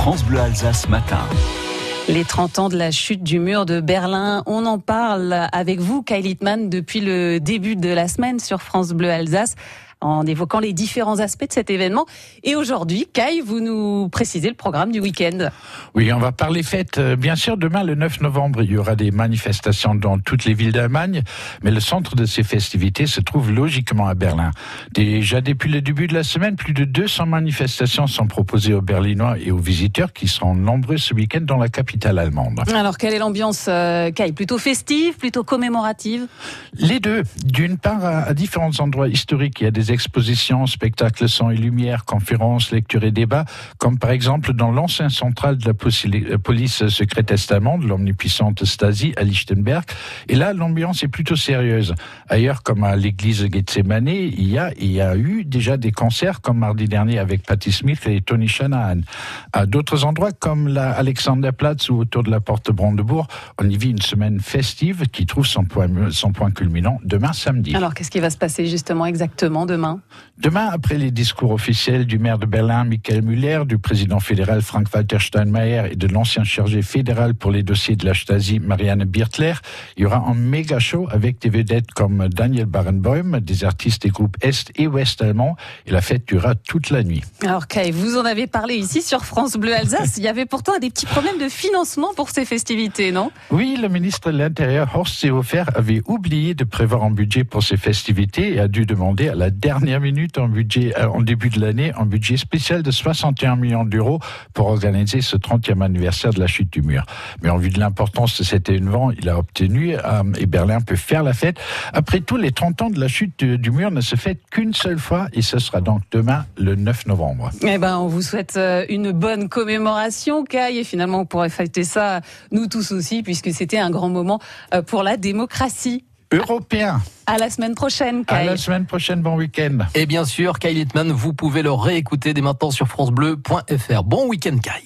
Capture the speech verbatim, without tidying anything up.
France Bleu Alsace matin. Les trente ans de la chute du mur de Berlin, on en parle avec vous, Kai Littmann, depuis le début de la semaine sur France Bleu Alsace, en évoquant les différents aspects de cet événement. Et aujourd'hui, Kai, vous nous précisez le programme du week-end. Oui, on va parler fête. Bien sûr, demain, le neuf novembre, il y aura des manifestations dans toutes les villes d'Allemagne, mais le centre de ces festivités se trouve logiquement à Berlin. Déjà depuis le début de la semaine, plus de deux cents manifestations sont proposées aux Berlinois et aux visiteurs qui seront nombreux ce week-end dans la capitale allemande. Alors, quelle est l'ambiance, euh, Kai? Plutôt festive, plutôt commémorative? Les deux. D'une part, à, à différents endroits historiques, il y a des expositions, spectacles son et lumière, conférences, lectures et débats, comme par exemple dans l'ancien central de la police secrète est-allemande, l'omnipuissante Stasi à Lichtenberg. Et là, l'ambiance est plutôt sérieuse. Ailleurs, comme à l'église Gethsemane, il y a, il y a eu déjà des concerts, comme mardi dernier avec Patti Smith et Tony Shanahan. À d'autres endroits, comme la Alexanderplatz ou autour de la porte Brandebourg, on y vit une semaine festive qui trouve son point, son point culminant demain samedi. Alors, qu'est-ce qui va se passer justement exactement demain? Demain, après les discours officiels du maire de Berlin, Michael Müller, du président fédéral Frank-Walter Steinmeier et de l'ancien chargé fédéral pour les dossiers de la Stasi, Marianne Birtler, il y aura un méga show avec des vedettes comme Daniel Barenboim, des artistes des groupes Est et Ouest allemands, et la fête durera toute la nuit. Alors Kai, vous en avez parlé ici sur France Bleu Alsace, il y avait pourtant des petits problèmes de financement pour ces festivités, non? Oui, le ministre de l'Intérieur, Horst Seehofer, avait oublié de prévoir un budget pour ces festivités et a dû demander à la dernière minute en budget, en début de l'année, un budget spécial de soixante et un millions d'euros pour organiser ce trentième anniversaire de la chute du mur. Mais en vue de l'importance de cet événement, il a obtenu euh, et Berlin peut faire la fête. Après tout, les trente ans de la chute du, du mur ne se fêtent qu'une seule fois et ce sera donc demain, le neuf novembre. Eh ben, on vous souhaite une bonne commémoration, Kai, et finalement, on pourrait fêter ça, nous tous aussi, puisque c'était un grand moment pour la démocratie. Européen. À la semaine prochaine, Kai. À la semaine prochaine, bon week-end. Et bien sûr, Kai Littmann, vous pouvez le réécouter dès maintenant sur francebleu point f r. Bon week-end, Kai.